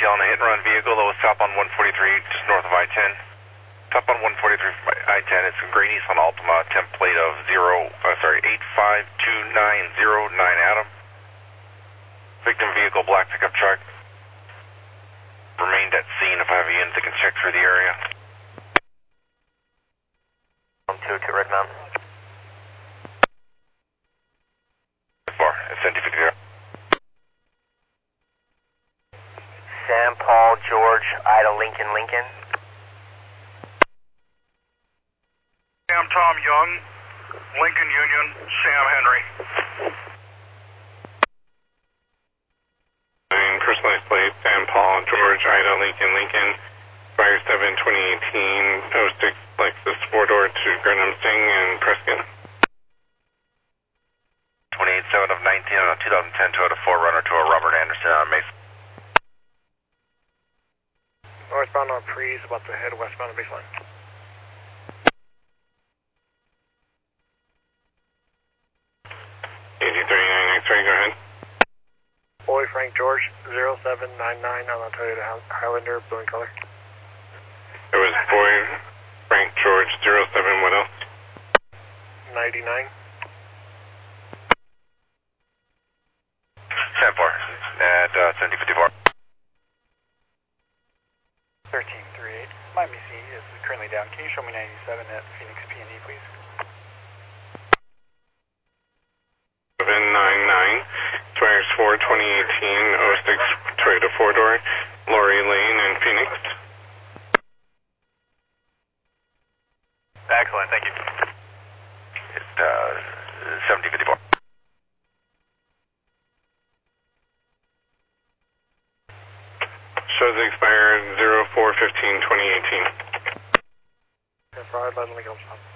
detail on a hit-and-run vehicle that was top on 143, just north of I-10. Top on 143 from I-10, it's a gray Nissan Altima, template of 8529009 Adam. Victim vehicle, black pickup truck. Remained at scene. If I have a unit that can check through the area. 202 Red Mountain. Far, SNT-50. Sam, Paul, George, Ida, Lincoln, Lincoln. Sam, Tom, Young, Lincoln, Union, Sam, Henry. Personalized plate, Sam, Paul, George, Ida, Lincoln, Lincoln. Fire 7, 2018, 06, Lexus 4-door to Grenham Sting and Prescott. 28-7 of 19 on a 2010 Toyota 4Runner to a Robert Anderson on Mason. Northbound on Prees, about to head westbound on baseline. X-ray, go ahead. Boy Frank George, 0799 on a Toyota Highlander, blue in color. It was Boy Frank George, 07, what else? 99. 10-4 at SNT-54. 1338. Miami C is currently down. Can you show me 97 at Phoenix P&E, please? 799, Twires 4, 2018, 06, Toyota 4-door, Lori Lane in Phoenix. Excellent, thank you. It's 7054. Shows expired 04/15/2018. That's right, let me go stop.